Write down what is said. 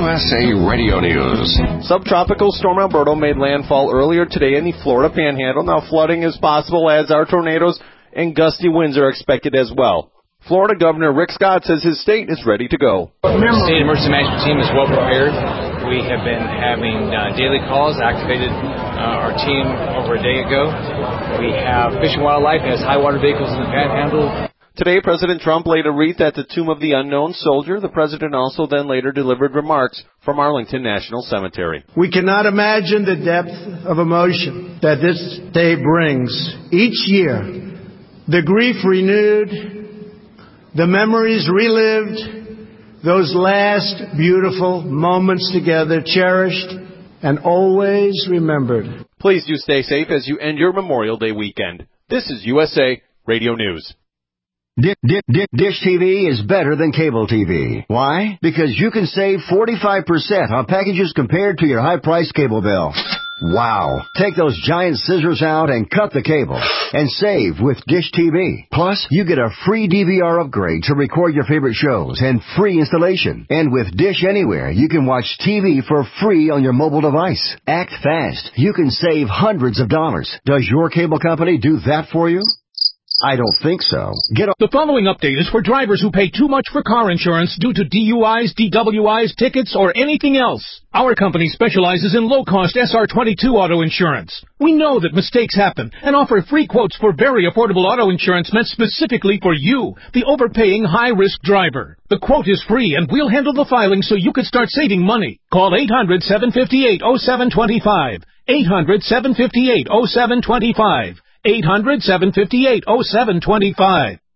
USA Radio News. Subtropical storm Alberto made landfall earlier today in the Florida Panhandle. Now flooding is possible, as are tornadoes, and gusty winds are expected as well. Florida Governor Rick Scott says his state is ready to go. The state emergency management team is well prepared. We have been having daily calls, activated our team over a day ago. We have Fish and Wildlife has high water vehicles in the Panhandle. Today, President Trump laid a wreath at the Tomb of the Unknown Soldier. The president also then later delivered remarks from Arlington National Cemetery. We cannot imagine the depth of emotion that this day brings. Each year, the grief renewed, the memories relived, those last beautiful moments together cherished and always remembered. Please do stay safe as you end your Memorial Day weekend. This is USA Radio News. Dish TV is better than cable TV. Why? Because you can save 45% on packages compared to your high-priced cable bill. Wow. Take those giant scissors out and cut the cable and save with Dish TV. Plus, you get a free DVR upgrade to record your favorite shows and free installation. And with Dish Anywhere, you can watch TV for free on your mobile device. Act fast. You can save hundreds of dollars. Does your cable company do that for you? I don't think so. The following update is for drivers who pay too much for car insurance due to DUIs, DWIs, tickets, or anything else. Our company specializes in low-cost SR22 auto insurance. We know that mistakes happen and offer free quotes for very affordable auto insurance meant specifically for you, the overpaying high-risk driver. The quote is free, and we'll handle the filing so you can start saving money. Call 800-758-0725. 800-758-0725. 800-758-0725.